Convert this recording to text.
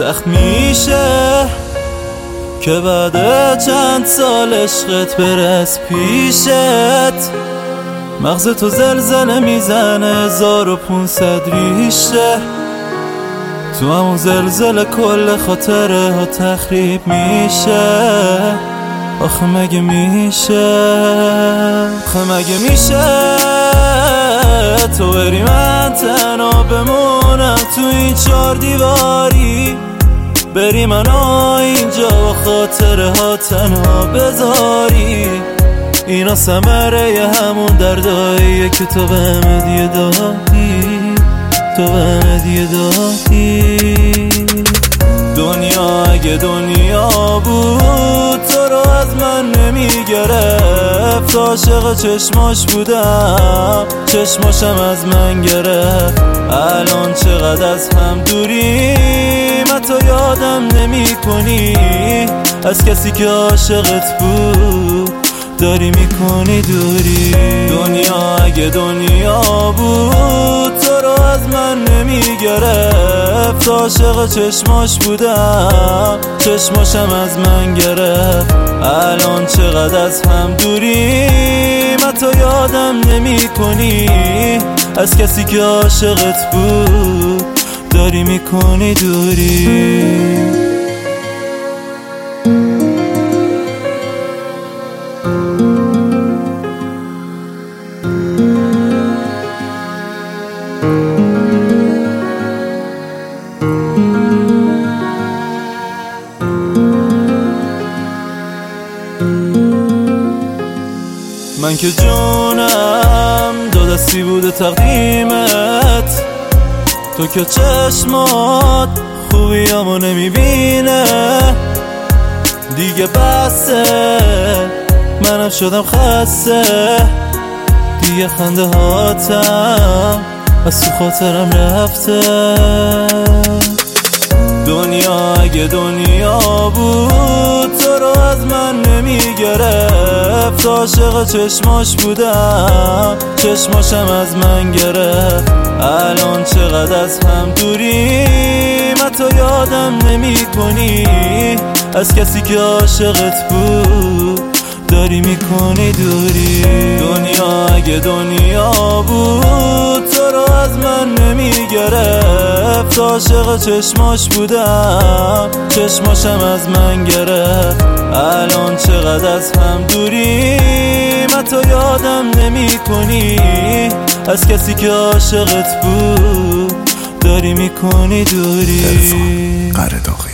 سخت میشه که بعد چند سال عشقت برس پیشت. مغز تو زلزله میزنه 1500 ریشه، تو همون زلزله کل خاطره ها تخریب میشه. آخه مگه میشه تو بری من تنها بمونم تو این 4 دیواری، بری منو اینجا و خاطره ها تنها بذاری. اینا ثمره همون درداییه که تو بهم هدیه دادی. دنیا اگه دنیا بود تو رو از من نمیگرفت. عاشق چشماش بودم، چشماشم از من گرفت. الان چقدر از هم دوریم، حتی یادم نمی کنی از کسی که عاشقت بود داری میکنی دوری. دنیا اگه دنیا بود تو رو از من نمیگرفت. عاشق چشماش بودم، چشماشم از من گرفت. الان چقدر از هم دوریم، حتی یادم نمی کنی از کسی که عاشقت بود داری میکنی دوری. من که جونم 2 دستی بوده تقدیمت، تو که چشمات خوبیامو نمیبینه. دیگه بسه منم شدم خسته، دیگه خنده هاتم از تو خاطرم رفته. دنیا اگه دنیا بود تو رو از من نمیگرفت. عاشق چشماش بودم، چشماشم از من گرفت. الان چقدر از هم دوریم، حتی یادم نمی کنی از کسی که عاشقت بود داری میکنی دوری. دنیا اگه دنیا بود تو رو از من نمیگرفت. عاشق چشماش بودم، چشماشم از من گرفت. الان چقدر از هم دوریم، حتی یادم نمی کنی از کسی که عاشقت بود داری میکنی دوری. عرفان قرداغی.